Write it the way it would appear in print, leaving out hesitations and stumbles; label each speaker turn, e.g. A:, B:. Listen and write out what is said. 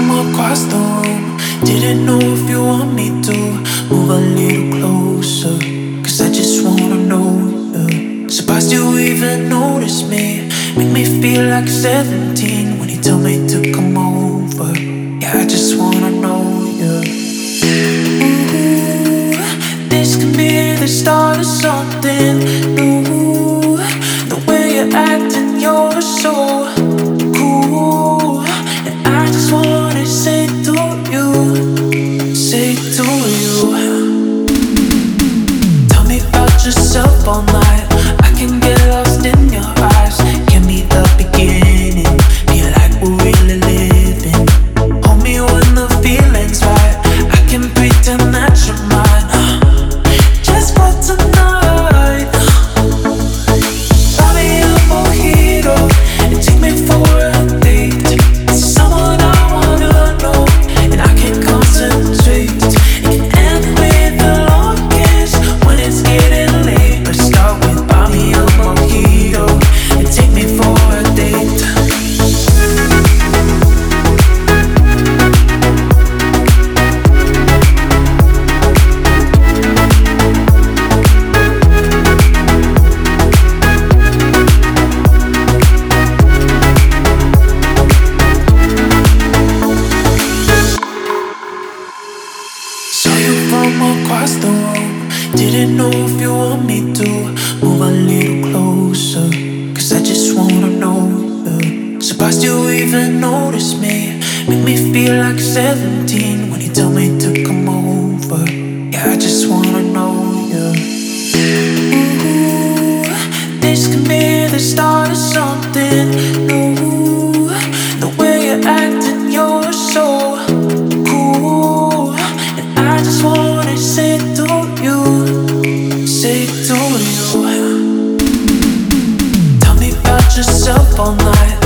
A: from across the room. Didn't know if you want me to move a little closer, 'cause I just wanna know you. Surprised you even notice me. Make me feel like 17 when you tell me to come over. Yeah, I just wanna know you. Ooh, this could be the start of something new. The way you're acting, you're so cool, and I just wanna say to you, say to you. Tell me about yourself all night. I can get lost in your eyes. Give me the beginning, feel like we're really living. Hold me when the feeling's right. I can pretend that you're mine, just for tonight. Buy me a mojito and take me for a date. It's someone I wanna know, and I can concentrate. It can end with a long kiss when it's getting late, but start with buy me a mojito and take me for a date. Saw you from across the room. Didn't know if you want me to move a little closer, 'cause I just wanna know you. Surprised you even notice me. Make me feel like 17 when you tell me to come over. Yeah, I just wanna know you. Ooh, this could be the start of something new. The way you're acting, you're so cool, and I just wanna say to you, say to you. Tell me about yourself all night.